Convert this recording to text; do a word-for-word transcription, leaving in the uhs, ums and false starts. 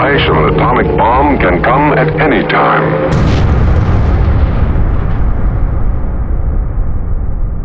flash of an atomic bomb can come at any time.